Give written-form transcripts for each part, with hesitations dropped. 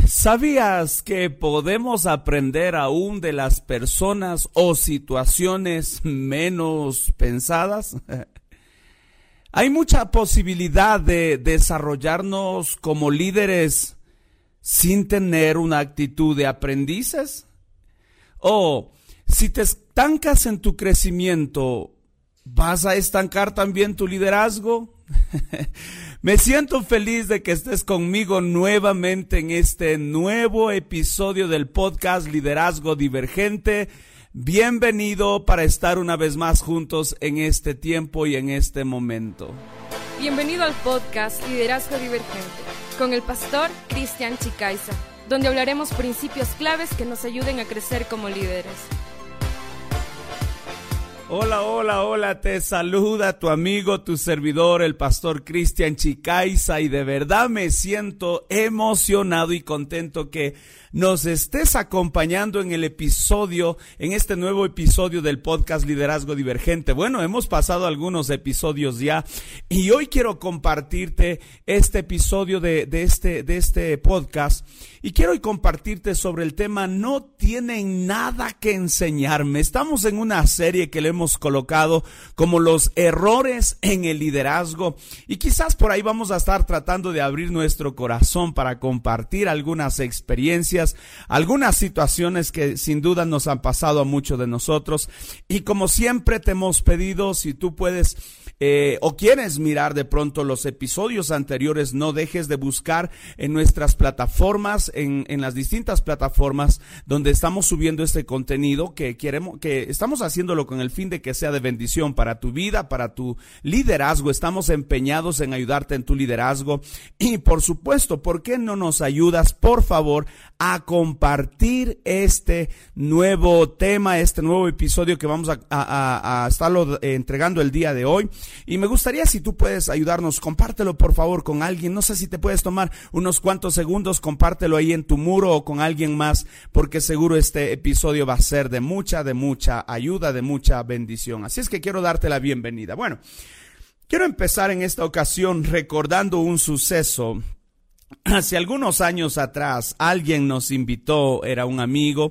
¿Sabías que podemos aprender aún de las personas o situaciones menos pensadas? Hay mucha posibilidad de desarrollarnos como líderes sin tener una actitud de aprendices. O si te estancas en tu crecimiento, ¿vas a estancar también tu liderazgo? Me siento feliz de que estés conmigo nuevamente en este nuevo episodio del podcast Liderazgo Divergente. Bienvenido para estar una vez más juntos en este tiempo y en este momento. Bienvenido al podcast Liderazgo Divergente con el pastor Cristian Chicaiza, donde hablaremos principios claves que nos ayuden a crecer como líderes. Hola, te saluda tu amigo, tu servidor, el pastor Cristian Chicaiza, y de verdad me siento emocionado y contento que nos estés acompañando en este nuevo episodio del podcast Liderazgo Divergente. Bueno, hemos pasado algunos episodios ya y hoy quiero compartirte este episodio de este podcast y quiero hoy compartirte sobre el tema "No tienen nada que enseñarme". Estamos en una serie que le hemos colocado como los errores en el liderazgo y quizás por ahí vamos a estar tratando de abrir nuestro corazón para compartir algunas experiencias, algunas situaciones que sin duda nos han pasado a muchos de nosotros. Y como siempre te hemos pedido, si tú puedes o quieres mirar de pronto los episodios anteriores, no dejes de buscar en nuestras plataformas, en las distintas plataformas donde estamos subiendo este contenido que estamos haciéndolo con el fin de que sea de bendición para tu vida, para tu liderazgo. Estamos empeñados en ayudarte en tu liderazgo y por supuesto, ¿por qué no nos ayudas, por favor, a compartir este nuevo tema, este nuevo episodio que vamos a estarlo entregando el día de hoy? Y me gustaría, si tú puedes ayudarnos, compártelo por favor con alguien. No sé si te puedes tomar unos cuantos segundos, compártelo ahí en tu muro o con alguien más, porque seguro este episodio va a ser de mucha ayuda, de mucha bendición. Así es que quiero darte la bienvenida. Bueno, quiero empezar en esta ocasión recordando un suceso. Hace algunos años atrás, alguien nos invitó, era un amigo,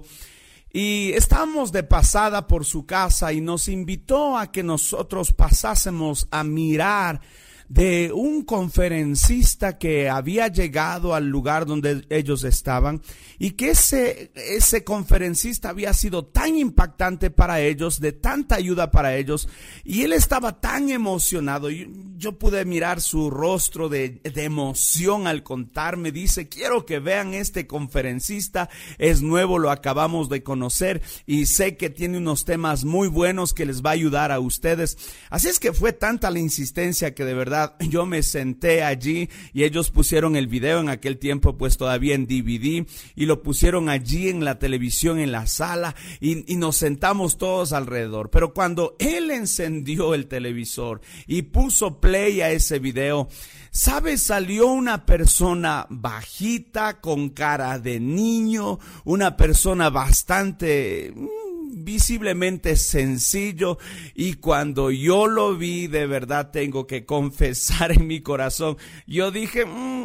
y estábamos de pasada por su casa y nos invitó a que nosotros pasásemos a mirar de un conferencista que había llegado al lugar donde ellos estaban y que ese conferencista había sido tan impactante para ellos, de tanta ayuda para ellos, y él estaba tan emocionado. Yo pude mirar su rostro de emoción al contarme. Dice: quiero que vean este conferencista, es nuevo, lo acabamos de conocer y sé que tiene unos temas muy buenos que les va a ayudar a ustedes. Así es que fue tanta la insistencia que de verdad yo me senté allí y ellos pusieron el video, en aquel tiempo pues todavía en DVD, y lo pusieron allí en la televisión en la sala y nos sentamos todos alrededor. Pero cuando él encendió el televisor y puso play a ese video, ¿sabes? Salió una persona bajita, con cara de niño, una persona bastante visiblemente sencillo, y cuando yo lo vi, de verdad tengo que confesar en mi corazón, yo dije,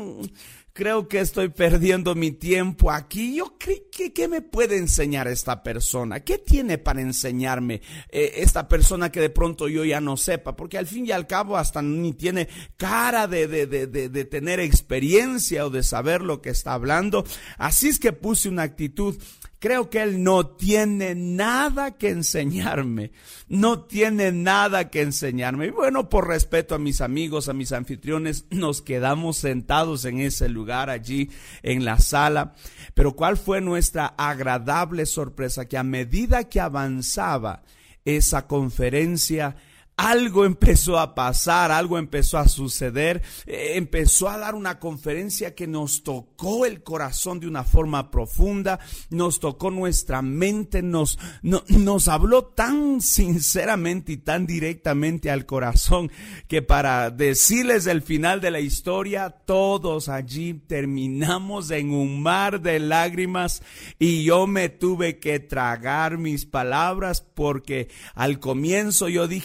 creo que estoy perdiendo mi tiempo aquí. Yo creo ¿qué me puede enseñar esta persona? ¿Qué tiene para enseñarme esta persona que de pronto yo ya no sepa? Porque al fin y al cabo hasta ni tiene cara de tener experiencia o de saber lo que está hablando. Así es que puse una actitud: creo que él no tiene nada que enseñarme. No tiene nada que enseñarme. Y bueno, por respeto a mis amigos, a mis anfitriones, nos quedamos sentados en ese lugar allí en la sala. Pero ¿cuál fue nuestra agradable sorpresa? Que a medida que avanzaba esa conferencia, algo empezó a pasar, algo empezó a suceder. Empezó a dar una conferencia que nos tocó el corazón de una forma profunda, nos tocó nuestra mente, nos habló tan sinceramente y tan directamente al corazón que, para decirles el final de la historia, todos allí terminamos en un mar de lágrimas y yo me tuve que tragar mis palabras, porque al comienzo yo dije: ¿qué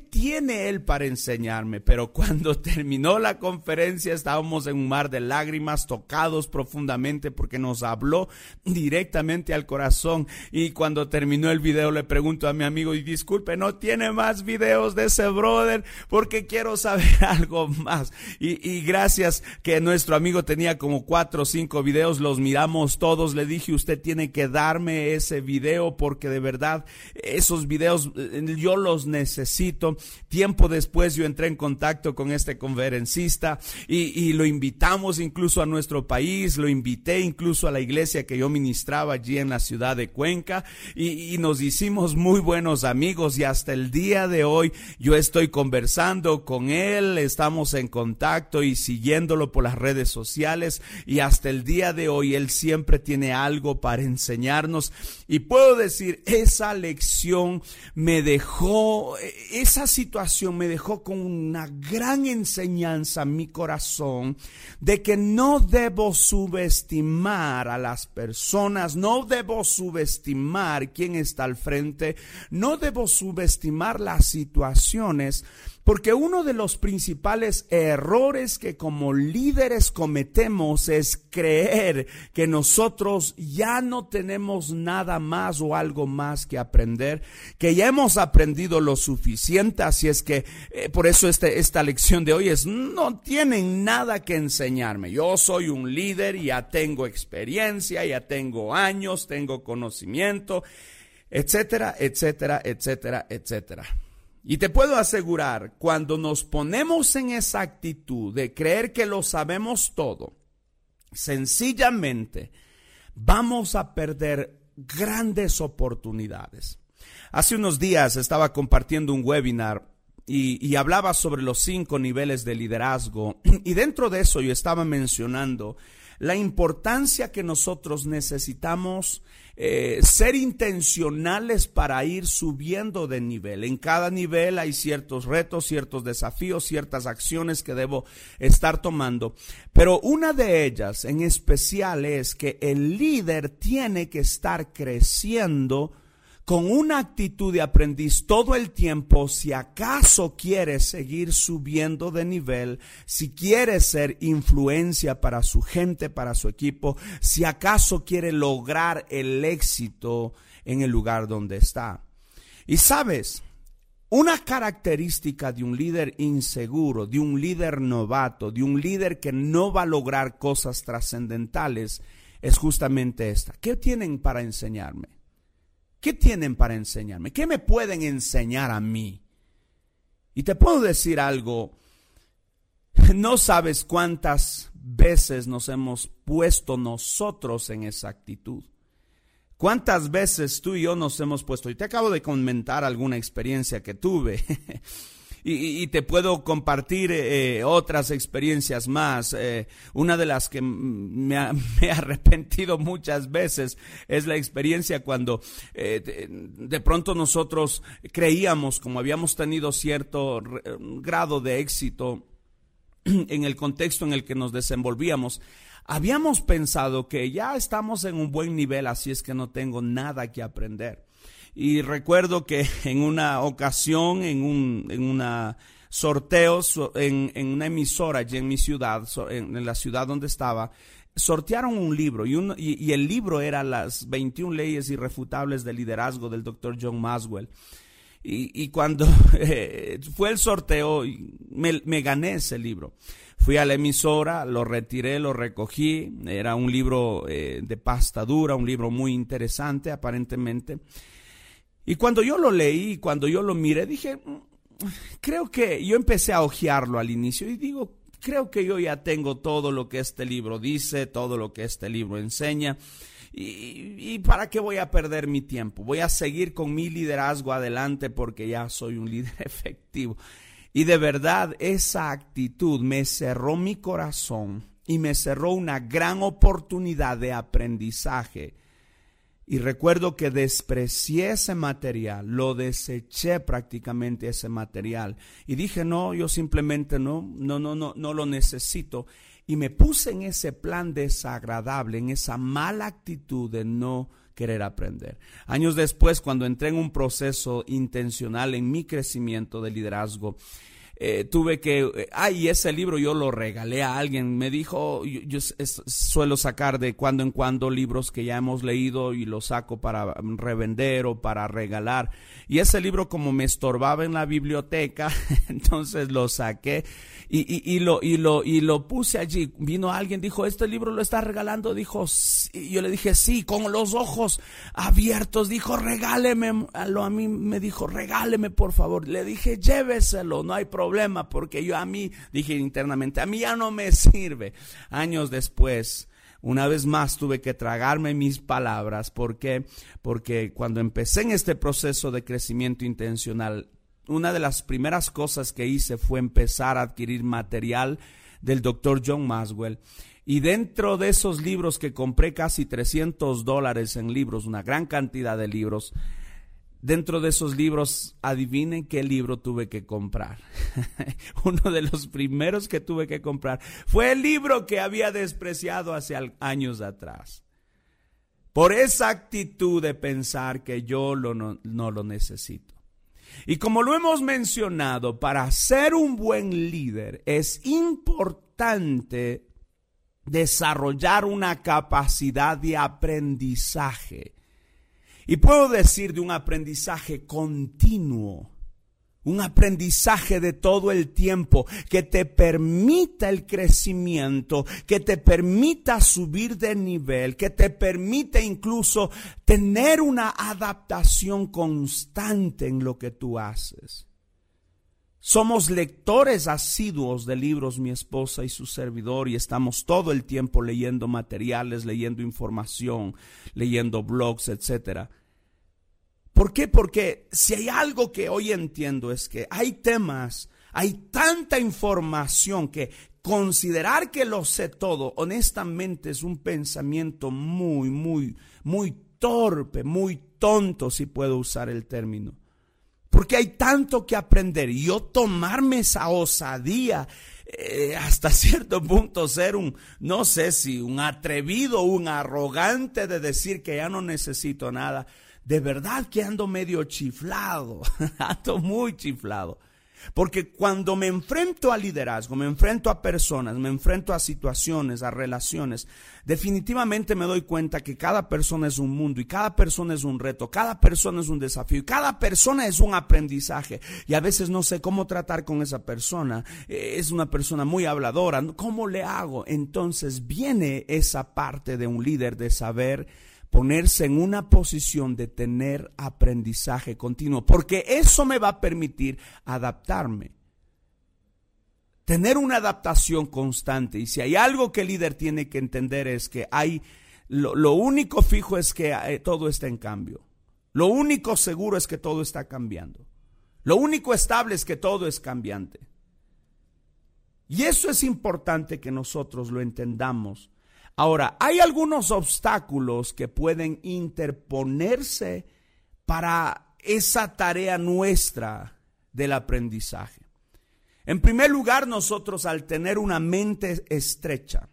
tiene él para enseñarme? Pero cuando terminó la conferencia estábamos en un mar de lágrimas, tocados profundamente porque nos habló directamente al corazón. Y cuando terminó el video le pregunto a mi amigo, y disculpe, ¿no tiene más videos de ese brother? Porque quiero saber algo más. Y gracias que nuestro amigo tenía como 4 o 5 videos, los miramos todos. Le dije, usted tiene que darme ese video porque de verdad esos videos yo los necesito. Tiempo después yo entré en contacto con este conferencista y lo invitamos incluso a nuestro país, lo invité incluso a la iglesia que yo ministraba allí en la ciudad de Cuenca y nos hicimos muy buenos amigos, y hasta el día de hoy yo estoy conversando con él, estamos en contacto y siguiéndolo por las redes sociales, y hasta el día de hoy él siempre tiene algo para enseñarnos. Y puedo decir, esa lección me dejó, esa situación me dejó con una gran enseñanza en mi corazón de que no debo subestimar a las personas, no debo subestimar quién está al frente, no debo subestimar las situaciones. Porque uno de los principales errores que como líderes cometemos es creer que nosotros ya no tenemos nada más o algo más que aprender, que ya hemos aprendido lo suficiente. Así es que por eso esta lección de hoy es: no tienen nada que enseñarme. Yo soy un líder y ya tengo experiencia, ya tengo años, tengo conocimiento, etcétera, etcétera, etcétera, etcétera. Y te puedo asegurar, cuando nos ponemos en esa actitud de creer que lo sabemos todo, sencillamente vamos a perder grandes oportunidades. Hace unos días estaba compartiendo un webinar y hablaba sobre los 5 niveles de liderazgo, y dentro de eso yo estaba mencionando la importancia que nosotros necesitamos ser intencionales para ir subiendo de nivel. En cada nivel hay ciertos retos, ciertos desafíos, ciertas acciones que debo estar tomando. Pero una de ellas en especial es que el líder tiene que estar creciendo con una actitud de aprendiz todo el tiempo, si acaso quiere seguir subiendo de nivel, si quiere ser influencia para su gente, para su equipo, si acaso quiere lograr el éxito en el lugar donde está. Y sabes, una característica de un líder inseguro, de un líder novato, de un líder que no va a lograr cosas trascendentales, es justamente esta. ¿Qué tienen para enseñarme? ¿Qué tienen para enseñarme? ¿Qué me pueden enseñar a mí? Y te puedo decir algo, no sabes cuántas veces nos hemos puesto nosotros en esa actitud. ¿Cuántas veces tú y yo nos hemos puesto? Y te acabo de comentar alguna experiencia que tuve. Y te puedo compartir otras experiencias más. Una de las que me he arrepentido muchas veces es la experiencia cuando de pronto nosotros creíamos, como habíamos tenido cierto grado de éxito en el contexto en el que nos desenvolvíamos, habíamos pensado que ya estamos en un buen nivel, así es que no tengo nada que aprender. Y recuerdo que en una ocasión, en una sorteo, en una emisora allí en mi ciudad, en la ciudad donde estaba, sortearon un libro y el libro era Las 21 leyes irrefutables del liderazgo del Dr. John Maxwell. Y cuando fue el sorteo, me gané ese libro. Fui a la emisora, lo retiré, lo recogí. Era un libro de pasta dura, un libro muy interesante aparentemente. Y cuando yo lo leí, cuando yo lo miré, dije, creo que yo empecé a hojearlo al inicio y digo, creo que yo ya tengo todo lo que este libro dice, todo lo que este libro enseña. ¿Y para qué voy a perder mi tiempo? Voy a seguir con mi liderazgo adelante porque ya soy un líder efectivo. Y de verdad esa actitud me cerró mi corazón y me cerró una gran oportunidad de aprendizaje. Y recuerdo que desprecié ese material, lo deseché prácticamente ese material. Y dije, no, yo simplemente no lo necesito. Y me puse en ese plan desagradable, en esa mala actitud de no querer aprender. Años después, cuando entré en un proceso intencional en mi crecimiento de liderazgo, tuve que, y ese libro yo lo regalé a alguien. Me dijo, yo suelo sacar de cuando en cuando libros que ya hemos leído y los saco para revender o para regalar. Y ese libro, como me estorbaba en la biblioteca, entonces lo saqué y lo puse allí. Vino alguien, dijo, ¿este libro lo está regalando? Dijo, sí. Yo le dije, sí, con los ojos abiertos. Dijo, regáleme. A mí me dijo, regáleme por favor. Le dije, lléveselo, no hay problema, porque dije internamente, a mí ya no me sirve. Años después, una vez más tuve que tragarme mis palabras. ¿Por qué? Porque cuando empecé en este proceso de crecimiento intencional, una de las primeras cosas que hice fue empezar a adquirir material del Dr. John Maxwell. Y dentro de esos libros que compré, casi $300 en libros, una gran cantidad de libros, dentro de esos libros, adivinen qué libro tuve que comprar. Uno de los primeros que tuve que comprar fue el libro que había despreciado hace años atrás. Por esa actitud de pensar que yo no lo necesito. Y como lo hemos mencionado, para ser un buen líder es importante desarrollar una capacidad de aprendizaje. Y puedo decir de un aprendizaje continuo, un aprendizaje de todo el tiempo que te permita el crecimiento, que te permita subir de nivel, que te permite incluso tener una adaptación constante en lo que tú haces. Somos lectores asiduos de libros, mi esposa y su servidor, y estamos todo el tiempo leyendo materiales, leyendo información, leyendo blogs, etcétera. ¿Por qué? Porque si hay algo que hoy entiendo es que hay temas, hay tanta información que considerar que lo sé todo, honestamente es un pensamiento muy torpe, muy tonto, si puedo usar el término. Porque hay tanto que aprender y yo tomarme esa osadía, hasta cierto punto ser no sé si un atrevido, un arrogante de decir que ya no necesito nada. De verdad que ando medio chiflado, ando muy chiflado. Porque cuando me enfrento al liderazgo, me enfrento a personas, me enfrento a situaciones, a relaciones, definitivamente me doy cuenta que cada persona es un mundo y cada persona es un reto, cada persona es un desafío y cada persona es un aprendizaje. Y a veces no sé cómo tratar con esa persona, es una persona muy habladora, ¿cómo le hago? Entonces viene esa parte de un líder de saber ponerse en una posición de tener aprendizaje continuo, porque eso me va a permitir adaptarme, tener una adaptación constante. Y si hay algo que el líder tiene que entender es que lo único fijo es que todo está en cambio, lo único seguro es que todo está cambiando, lo único estable es que todo es cambiante. Y eso es importante que nosotros lo entendamos. Ahora, hay algunos obstáculos que pueden interponerse para esa tarea nuestra del aprendizaje. En primer lugar, nosotros al tener una mente estrecha,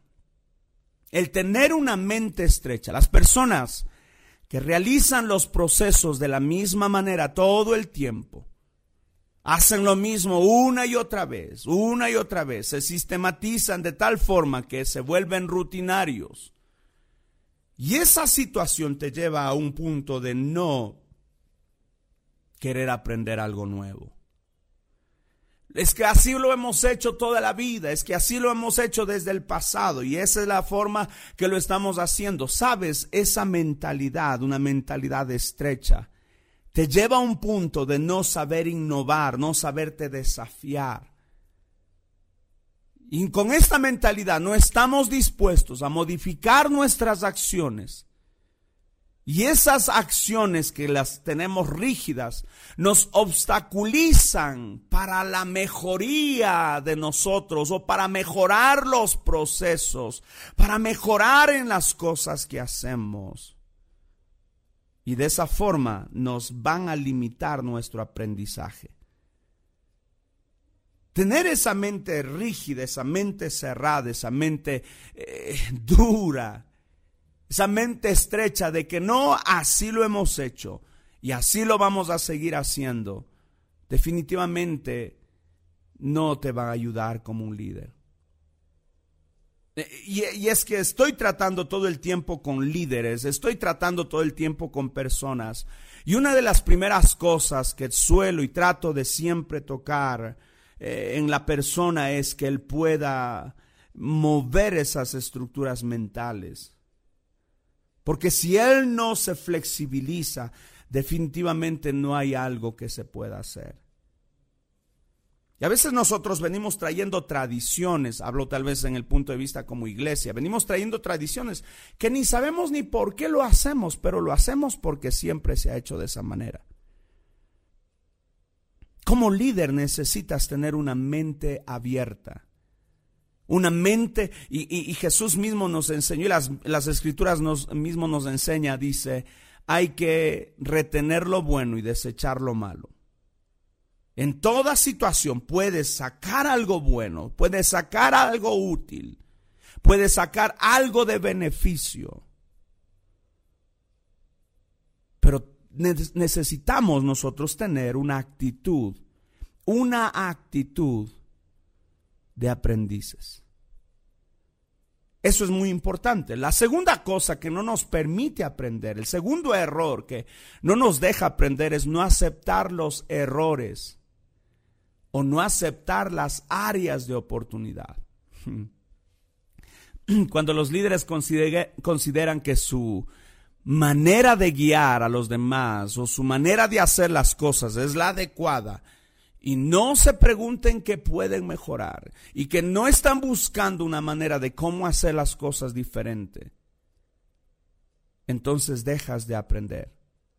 las personas que realizan los procesos de la misma manera todo el tiempo, hacen lo mismo una y otra vez, se sistematizan de tal forma que se vuelven rutinarios. Y esa situación te lleva a un punto de no querer aprender algo nuevo. Es que así lo hemos hecho toda la vida, es que así lo hemos hecho desde el pasado y esa es la forma que lo estamos haciendo. ¿Sabes? Esa mentalidad, una mentalidad estrecha, te lleva a un punto de no saber innovar, no saberte desafiar. Y con esta mentalidad no estamos dispuestos a modificar nuestras acciones. Y esas acciones que las tenemos rígidas nos obstaculizan para la mejoría de nosotros o para mejorar los procesos, para mejorar en las cosas que hacemos. Y de esa forma nos van a limitar nuestro aprendizaje. Tener esa mente rígida, esa mente cerrada, esa mente dura, esa mente estrecha de que no, así lo hemos hecho y así lo vamos a seguir haciendo, definitivamente no te va a ayudar como un líder. Y es que estoy tratando todo el tiempo con líderes, estoy tratando todo el tiempo con personas. Y una de las primeras cosas que suelo y trato de siempre tocar en la persona es que él pueda mover esas estructuras mentales. Porque si él no se flexibiliza, definitivamente no hay algo que se pueda hacer. Y a veces nosotros venimos trayendo tradiciones, hablo tal vez en el punto de vista como iglesia, venimos trayendo tradiciones que ni sabemos ni por qué lo hacemos, pero lo hacemos porque siempre se ha hecho de esa manera. Como líder necesitas tener una mente abierta, una mente, y Jesús mismo nos enseñó, y las escrituras mismo nos enseña, dice, hay que retener lo bueno y desechar lo malo. En toda situación puedes sacar algo bueno, puedes sacar algo útil, puedes sacar algo de beneficio. Pero necesitamos nosotros tener una actitud de aprendices. Eso es muy importante. La segunda cosa que no nos permite aprender, el segundo error que no nos deja aprender es no aceptar los errores o no aceptar las áreas de oportunidad. Cuando los líderes consideran que su manera de guiar a los demás o su manera de hacer las cosas es la adecuada, y no se pregunten qué pueden mejorar y que no están buscando una manera de cómo hacer las cosas diferente, entonces dejas de aprender.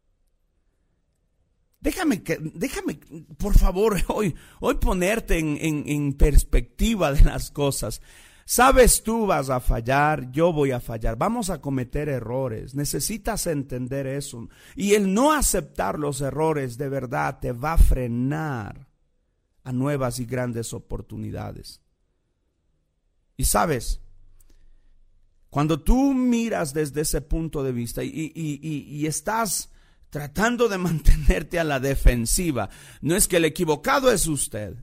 Déjame, por favor, hoy ponerte en perspectiva de las cosas. Sabes, tú vas a fallar, yo voy a fallar, vamos a cometer errores. Necesitas entender eso. Y el no aceptar los errores de verdad te va a frenar a nuevas y grandes oportunidades. Y sabes, cuando tú miras desde ese punto de vista y estás tratando de mantenerte a la defensiva, no es que el equivocado es usted.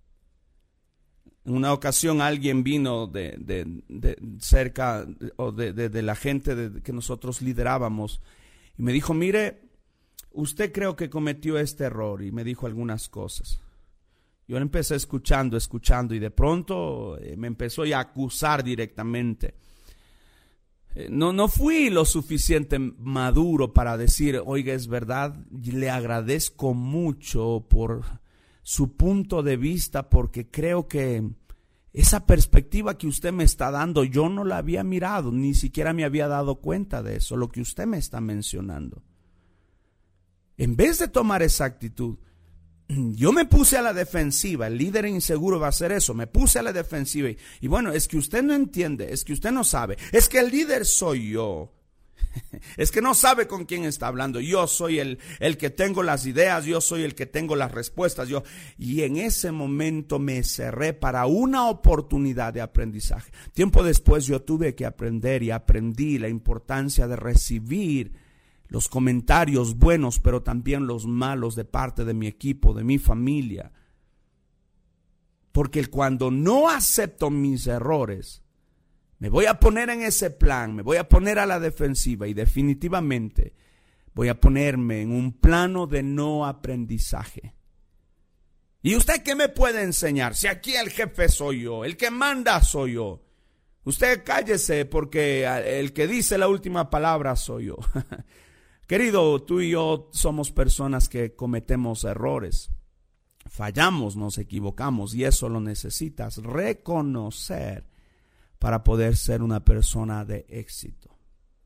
En una ocasión alguien vino de cerca o de la gente que nosotros liderábamos y me dijo, mire, usted creo que cometió este error, y me dijo algunas cosas. Yo empecé escuchando y de pronto me empezó a acusar directamente. No fui lo suficiente maduro para decir, oiga, es verdad, le agradezco mucho por su punto de vista, porque creo que esa perspectiva que usted me está dando, yo no la había mirado, ni siquiera me había dado cuenta de eso, lo que usted me está mencionando. En vez de tomar esa actitud, yo me puse a la defensiva. El líder inseguro va a hacer eso. Me puse a la defensiva y bueno, es que usted no entiende, es que usted no sabe, es que el líder soy yo. Es que no sabe con quién está hablando. Yo soy el que tengo las ideas, yo soy el que tengo las respuestas. Y en ese momento me cerré para una oportunidad de aprendizaje. Tiempo después yo tuve que aprender y aprendí la importancia de recibir los comentarios buenos, pero también los malos de parte de mi equipo, de mi familia. Porque cuando no acepto mis errores, me voy a poner en ese plan, me voy a poner a la defensiva y definitivamente voy a ponerme en un plano de no aprendizaje. ¿Y usted qué me puede enseñar? Si aquí el jefe soy yo, el que manda soy yo. Usted cállese, porque el que dice la última palabra soy yo. Querido, tú y yo somos personas que cometemos errores, fallamos, nos equivocamos, y eso lo necesitas reconocer para poder ser una persona de éxito.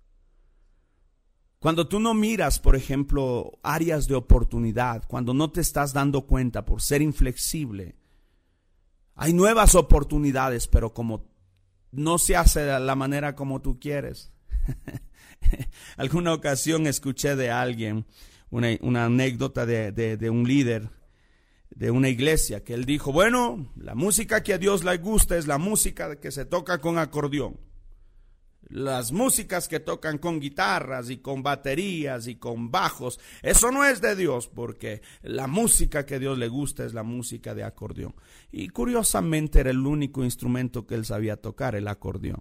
Cuando tú no miras, por ejemplo, áreas de oportunidad, cuando no te estás dando cuenta por ser inflexible, hay nuevas oportunidades, pero como no se hace de la manera como tú quieres. Alguna ocasión escuché de alguien una anécdota de un líder de una iglesia, que él dijo, bueno, la música que a Dios le gusta es la música que se toca con acordeón. Las músicas que tocan con guitarras y con baterías y con bajos, eso no es de Dios, porque la música que a Dios le gusta es la música de acordeón. Y curiosamente era el único instrumento que él sabía tocar, el acordeón.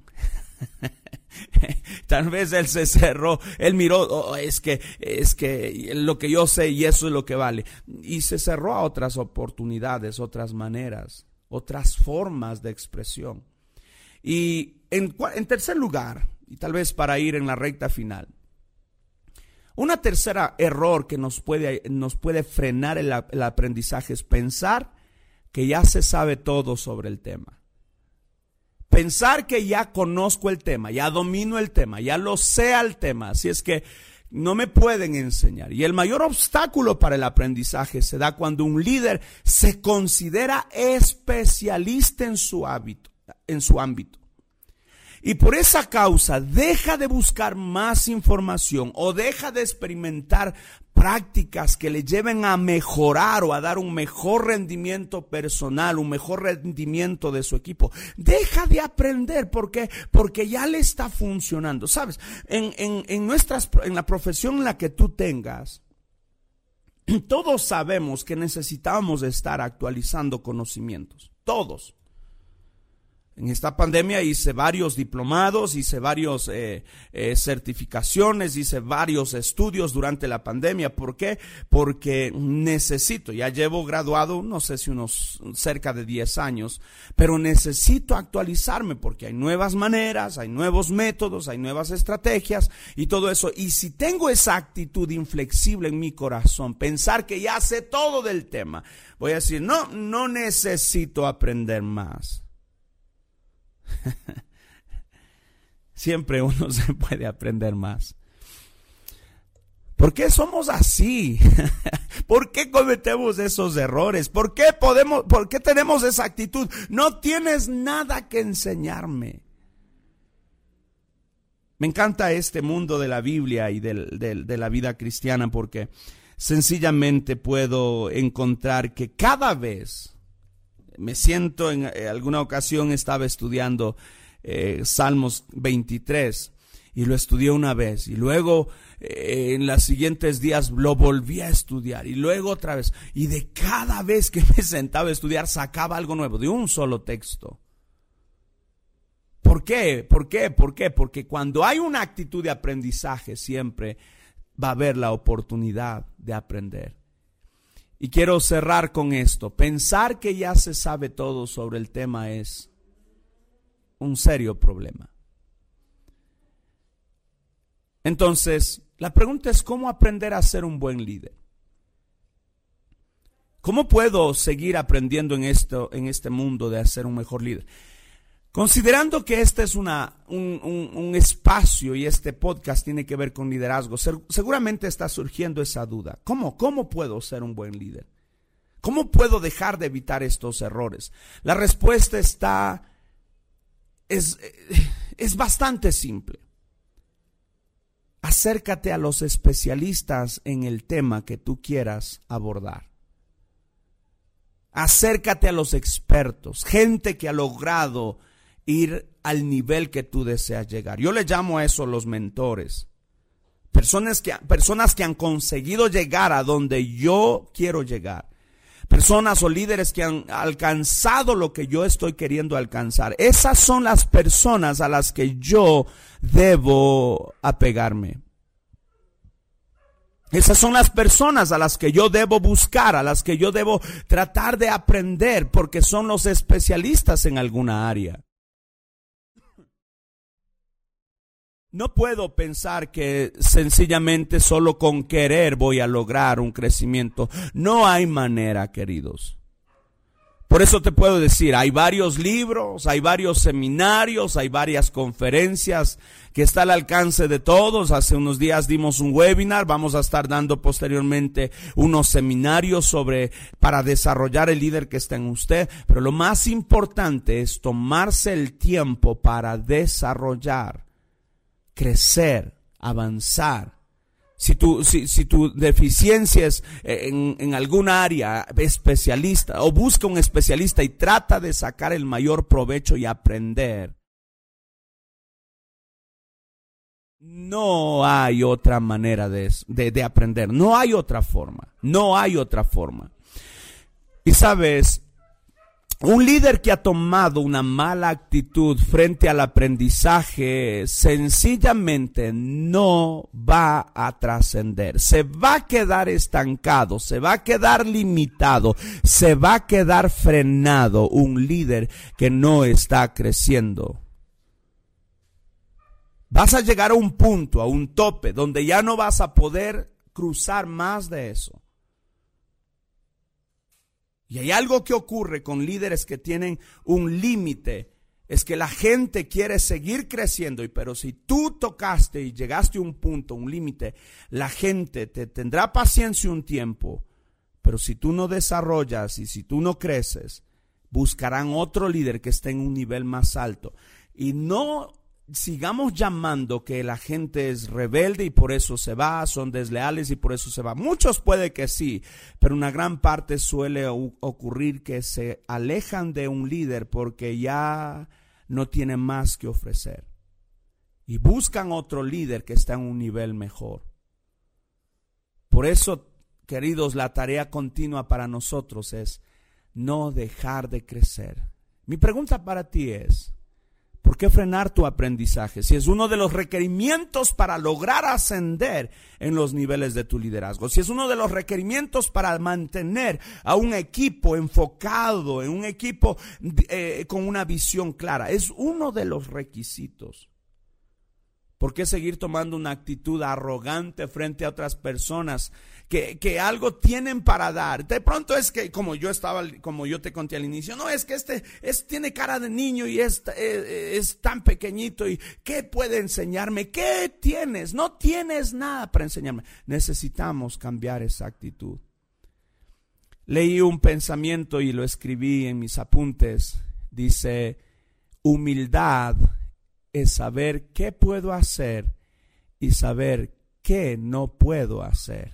Tal vez él se cerró, él miró, es que lo que yo sé y eso es lo que vale. Y se cerró a otras oportunidades, otras maneras, otras formas de expresión. Y en tercer lugar, y tal vez para ir en la recta final, una tercera error que nos puede frenar el aprendizaje es pensar que ya se sabe todo sobre el tema. Pensar que ya conozco el tema, ya domino el tema, ya lo sé al tema, así es que no me pueden enseñar. Y el mayor obstáculo para el aprendizaje se da cuando un líder se considera especialista en su ámbito. Y por esa causa deja de buscar más información o deja de experimentar prácticas que le lleven a mejorar o a dar un mejor rendimiento personal, un mejor rendimiento de su equipo. Deja de aprender porque ya le está funcionando. ¿Sabes? En la profesión en la que tú tengas, todos sabemos que necesitamos estar actualizando conocimientos. Todos. En esta pandemia hice varios diplomados, hice varios certificaciones, hice varios estudios durante la pandemia. ¿Por qué? Porque necesito, ya llevo graduado, no sé si unos cerca de 10 años, pero necesito actualizarme porque hay nuevas maneras, hay nuevos métodos, hay nuevas estrategias y todo eso. Y si tengo esa actitud inflexible en mi corazón, pensar que ya sé todo del tema, voy a decir, no necesito aprender más. Siempre uno se puede aprender más. ¿Por qué somos así? ¿Por qué cometemos esos errores? ¿Por qué tenemos esa actitud? No tienes nada que enseñarme. Me encanta este mundo de la Biblia y de la vida cristiana porque sencillamente puedo encontrar que cada vez me siento, en alguna ocasión estaba estudiando Salmos 23 y lo estudié una vez y luego en los siguientes días lo volví a estudiar y luego otra vez, y de cada vez que me sentaba a estudiar sacaba algo nuevo de un solo texto. ¿Por qué? Porque cuando hay una actitud de aprendizaje siempre va a haber la oportunidad de aprender. Y quiero cerrar con esto. Pensar que ya se sabe todo sobre el tema es un serio problema. Entonces, la pregunta es ¿cómo aprender a ser un buen líder? ¿Cómo puedo seguir aprendiendo en este mundo de ser un mejor líder? Considerando que este es un espacio y este podcast tiene que ver con liderazgo, seguramente está surgiendo esa duda. ¿Cómo puedo ser un buen líder? ¿Cómo puedo dejar de evitar estos errores? La respuesta es bastante simple. Acércate a los especialistas en el tema que tú quieras abordar. Acércate a los expertos, gente que ha logrado ir al nivel que tú deseas llegar. Yo le llamo a eso los mentores. Personas que han conseguido llegar a donde yo quiero llegar. Personas o líderes que han alcanzado lo que yo estoy queriendo alcanzar. Esas son las personas a las que yo debo apegarme. Esas son las personas a las que yo debo buscar, a las que yo debo tratar de aprender, porque son los especialistas en alguna área. No puedo pensar que sencillamente solo con querer voy a lograr un crecimiento. No hay manera, queridos. Por eso te puedo decir, hay varios libros, hay varios seminarios, hay varias conferencias que está al alcance de todos. Hace unos días dimos un webinar, vamos a estar dando posteriormente unos seminarios para desarrollar el líder que está en usted. Pero lo más importante es tomarse el tiempo para desarrollar, crecer, avanzar. Si tu deficiencia es en alguna área, especialista, o busca un especialista y trata de sacar el mayor provecho y aprender. No hay otra manera de aprender. No hay otra forma. No hay otra forma. Y sabes, un líder que ha tomado una mala actitud frente al aprendizaje sencillamente no va a trascender. Se va a quedar estancado, se va a quedar limitado, se va a quedar frenado. Un líder que no está creciendo. Vas a llegar a un punto, a un tope, donde ya no vas a poder cruzar más de eso. Y hay algo que ocurre con líderes que tienen un límite, es que la gente quiere seguir creciendo, pero si tú tocaste y llegaste a un punto, un límite, la gente te tendrá paciencia un tiempo, pero si tú no desarrollas y si tú no creces, buscarán otro líder que esté en un nivel más alto. Y no sigamos llamando que la gente es rebelde y por eso se va, son desleales y por eso se va. Muchos puede que sí, pero una gran parte suele ocurrir que se alejan de un líder porque ya no tienen más que ofrecer y buscan otro líder que está en un nivel mejor. Por eso, queridos, la tarea continua para nosotros es no dejar de crecer. Mi pregunta para ti es: ¿por qué frenar tu aprendizaje? Si es uno de los requerimientos para lograr ascender en los niveles de tu liderazgo, si es uno de los requerimientos para mantener a un equipo enfocado, en un equipo con una visión clara, es uno de los requisitos. ¿Por qué seguir tomando una actitud arrogante frente a otras personas que algo tienen para dar? De pronto es que, como yo te conté al inicio, no, es que tiene cara de niño y es tan pequeñito, y ¿qué puede enseñarme? ¿Qué tienes? No tienes nada para enseñarme. Necesitamos cambiar esa actitud. Leí un pensamiento y lo escribí en mis apuntes. Dice: humildad es saber qué puedo hacer y saber qué no puedo hacer.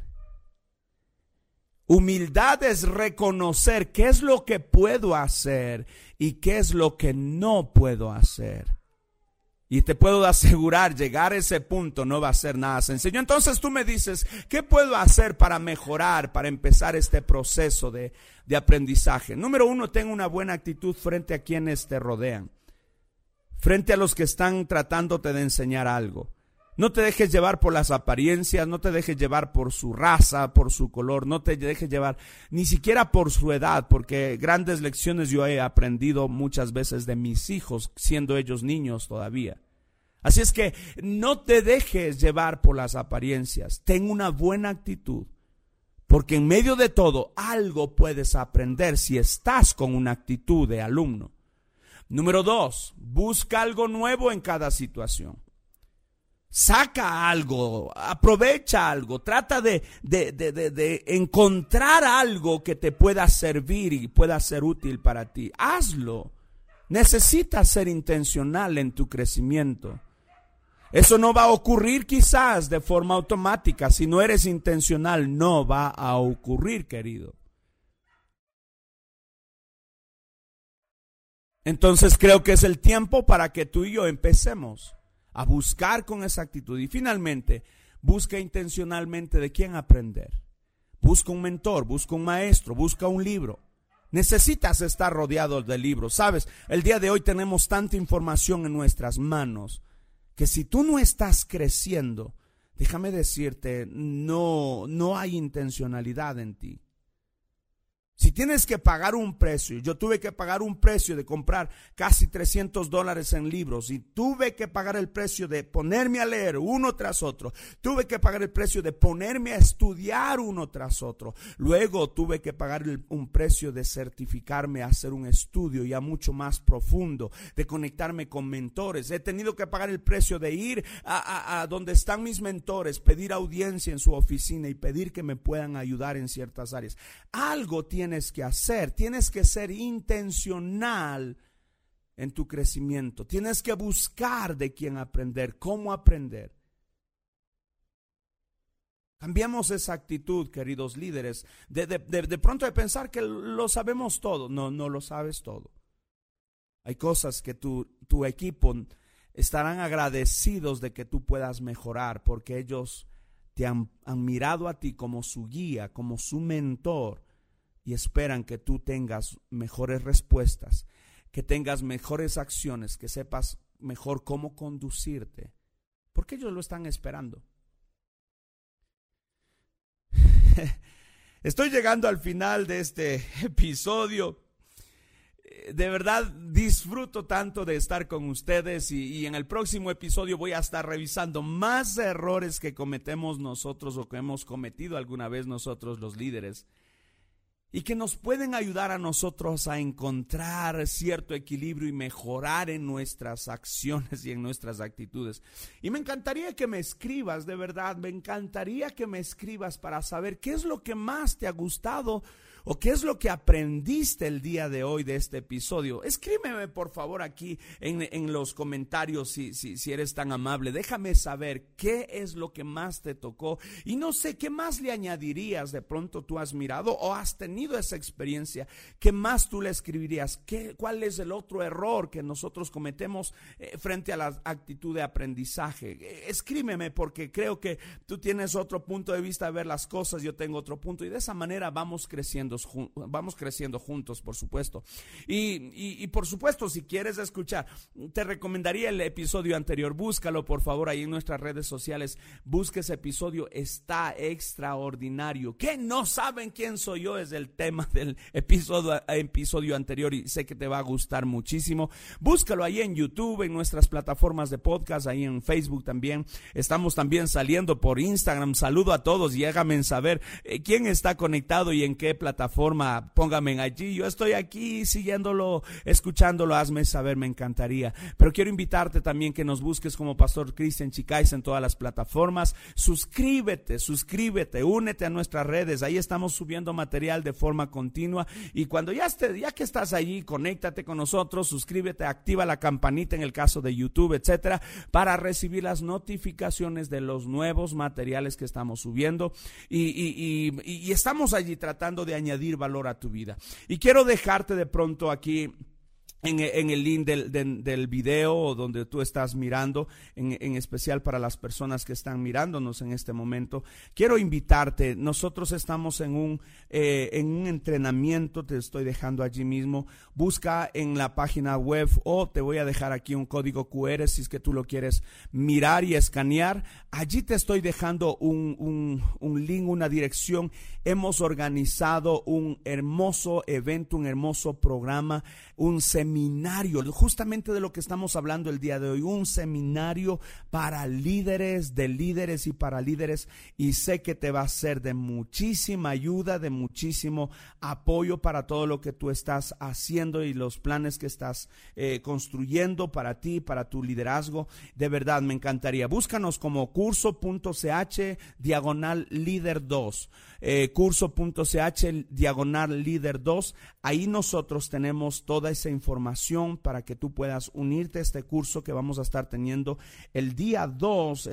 Humildad es reconocer qué es lo que puedo hacer y qué es lo que no puedo hacer. Y te puedo asegurar, llegar a ese punto no va a ser nada sencillo. Entonces tú me dices, ¿qué puedo hacer para mejorar, para empezar este proceso de aprendizaje? Número 1, ten una buena actitud frente a quienes te rodean, frente a los que están tratándote de enseñar algo. No te dejes llevar por las apariencias, no te dejes llevar por su raza, por su color, no te dejes llevar ni siquiera por su edad, porque grandes lecciones yo he aprendido muchas veces de mis hijos, siendo ellos niños todavía. Así es que no te dejes llevar por las apariencias, ten una buena actitud, porque en medio de todo algo puedes aprender si estás con una actitud de alumno. Número 2, busca algo nuevo en cada situación. Saca algo, aprovecha algo, trata de encontrar algo que te pueda servir y pueda ser útil para ti. Hazlo. Necesitas ser intencional en tu crecimiento. Eso no va a ocurrir quizás de forma automática. Si no eres intencional, no va a ocurrir, querido. Entonces creo que es el tiempo para que tú y yo empecemos a buscar con esa actitud. Y finalmente, busca intencionalmente de quién aprender. Busca un mentor, busca un maestro, busca un libro. Necesitas estar rodeado de libros. Sabes, el día de hoy tenemos tanta información en nuestras manos que si tú no estás creciendo, déjame decirte, no hay intencionalidad en ti. Si tienes que pagar un precio, yo tuve que pagar un precio de comprar casi $300 en libros y tuve que pagar el precio de ponerme a leer uno tras otro, tuve que pagar el precio de ponerme a estudiar uno tras otro, luego tuve que pagar un precio de certificarme a hacer un estudio ya mucho más profundo, de conectarme con mentores, he tenido que pagar el precio de ir a donde están mis mentores, pedir audiencia en su oficina y pedir que me puedan ayudar en ciertas áreas. Algo tienes que hacer, tienes que ser intencional en tu crecimiento, tienes que buscar de quién aprender, cómo aprender. Cambiamos esa actitud, queridos líderes, de pronto de pensar que lo sabemos todo. No lo sabes todo. Hay cosas que tu equipo estarán agradecidos de que tú puedas mejorar, porque ellos te han mirado a ti como su guía, como su mentor, y esperan que tú tengas mejores respuestas, que tengas mejores acciones, que sepas mejor cómo conducirte, porque ellos lo están esperando. Estoy llegando al final de este episodio. De verdad disfruto tanto de estar con ustedes y en el próximo episodio voy a estar revisando más errores que cometemos nosotros o que hemos cometido alguna vez nosotros los líderes, y que nos pueden ayudar a nosotros a encontrar cierto equilibrio y mejorar en nuestras acciones y en nuestras actitudes. Y me encantaría que me escribas, de verdad, me encantaría que me escribas para saber qué es lo que más te ha gustado o qué es lo que aprendiste el día de hoy de este episodio. Escríbeme por favor aquí en los comentarios si eres tan amable. Déjame saber qué es lo que más te tocó y no sé qué más le añadirías. De pronto tú has mirado o has tenido esa experiencia. ¿Qué más tú le escribirías? ¿Cuál es el otro error que nosotros cometemos frente a la actitud de aprendizaje? Escríbeme, porque creo que tú tienes otro punto de vista de ver las cosas, yo tengo otro punto, y de esa manera vamos creciendo juntos, por supuesto. Y por supuesto, si quieres escuchar, te recomendaría el episodio anterior. Búscalo por favor ahí en nuestras redes sociales. Busca ese episodio, está extraordinario. ¿Qué no saben quién soy yo? Es el tema del episodio anterior y sé que te va a gustar muchísimo. Búscalo ahí en YouTube, en nuestras plataformas de podcast, ahí en Facebook también. Estamos también saliendo por Instagram. Saludo a todos y háganme saber quién está conectado y en qué plataforma. Póngame allí. Yo estoy aquí siguiéndolo, escuchándolo. Hazme saber, me encantaría. Pero quiero invitarte también que nos busques como Pastor Cristian Chicaiza en todas las plataformas. Suscríbete, únete a nuestras redes. Ahí estamos subiendo material de forma continua. Y cuando ya que estás allí, conéctate con nosotros, suscríbete, activa la campanita en el caso de YouTube, etcétera, para recibir las notificaciones de los nuevos materiales que estamos subiendo. Y estamos allí tratando de añadir valor a tu vida. Y quiero dejarte de pronto aquí en el link del video donde tú estás mirando, en especial para las personas que están mirándonos en este momento. Quiero invitarte. Nosotros estamos en un entrenamiento, te estoy dejando allí mismo. Busca en la página web o te voy a dejar aquí un código QR si es que tú lo quieres mirar y escanear. Allí te estoy dejando un link, una dirección. Hemos organizado un hermoso evento, un hermoso programa, un seminario, justamente de lo que estamos hablando el día de hoy, un seminario para líderes, de líderes y para líderes, y sé que te va a ser de muchísima ayuda, de muchísimo apoyo para todo lo que tú estás haciendo y los planes que estás construyendo para ti, para tu liderazgo. De verdad me encantaría. Búscanos como curso.ch/líder2. Curso.ch/líder2. Ahí nosotros tenemos toda esa información para que tú puedas unirte a este curso que vamos a estar teniendo el día 2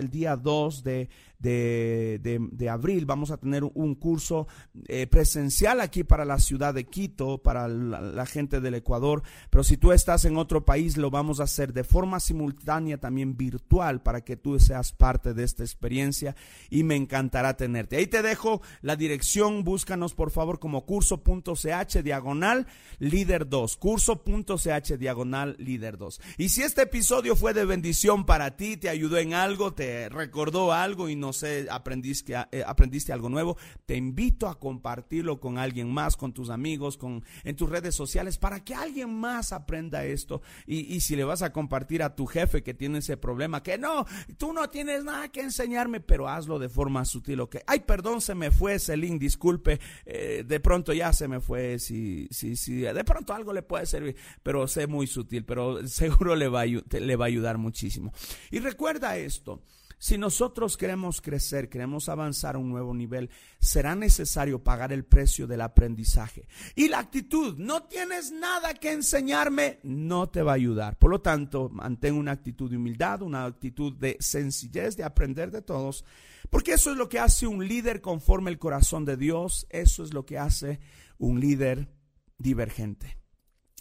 de abril. Vamos a tener un curso presencial aquí para la ciudad de Quito, para la gente del Ecuador, pero si tú estás en otro país lo vamos a hacer de forma simultánea, también virtual, para que tú seas parte de esta experiencia, y me encantará tenerte. Ahí te dejo la dirección. Búscanos por favor como curso.ch/líder2, curso.ch/líder2. Y si este episodio fue de bendición para ti, te ayudó en algo, te recordó algo y no sé, aprendiste algo nuevo, te invito a compartirlo con alguien más, con tus amigos, en tus redes sociales, para que alguien más aprenda esto. Y si le vas a compartir a tu jefe que tiene ese problema, que no, tú no tienes nada que enseñarme, pero hazlo de forma sutil. Okay. Ay, perdón, se me fue ese link, disculpe, de pronto ya se me fue. Si de pronto algo le puede servir, pero sé muy sutil, pero seguro le va a ayudar muchísimo. Y recuerda esto: si nosotros queremos crecer, queremos avanzar a un nuevo nivel, será necesario pagar el precio del aprendizaje. Y la actitud, no tienes nada que enseñarme, no te va a ayudar. Por lo tanto, mantén una actitud de humildad, una actitud de sencillez, de aprender de todos, porque eso es lo que hace un líder conforme el corazón de Dios. Eso es lo que hace un líder divergente.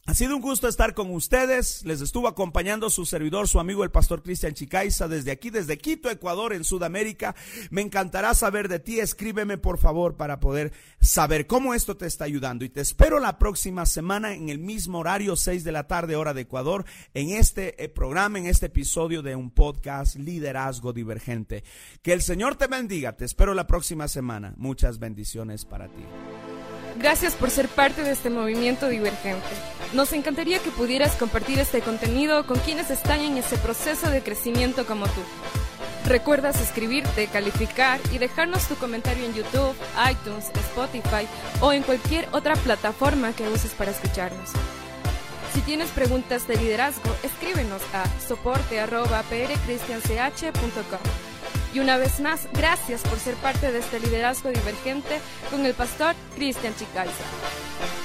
Ha sido un gusto estar con ustedes. Les estuvo acompañando su servidor, su amigo el pastor Cristian Chicaiza, desde aquí, desde Quito, Ecuador, en Sudamérica. Me encantará saber de ti. Escríbeme, por favor, para poder saber cómo esto te está ayudando. Y te espero la próxima semana en el mismo horario, 6 de la tarde, hora de Ecuador, en este programa, en este episodio de un podcast, Liderazgo Divergente. Que el Señor te bendiga. Te espero la próxima semana. Muchas bendiciones para ti. Gracias por ser parte de este movimiento divergente. Nos encantaría que pudieras compartir este contenido con quienes están en ese proceso de crecimiento como tú. Recuerda suscribirte, calificar y dejarnos tu comentario en YouTube, iTunes, Spotify o en cualquier otra plataforma que uses para escucharnos. Si tienes preguntas de liderazgo, escríbenos a soporte@prcristianch.com. Y una vez más, gracias por ser parte de este liderazgo divergente con el pastor Cristian Chicaiza.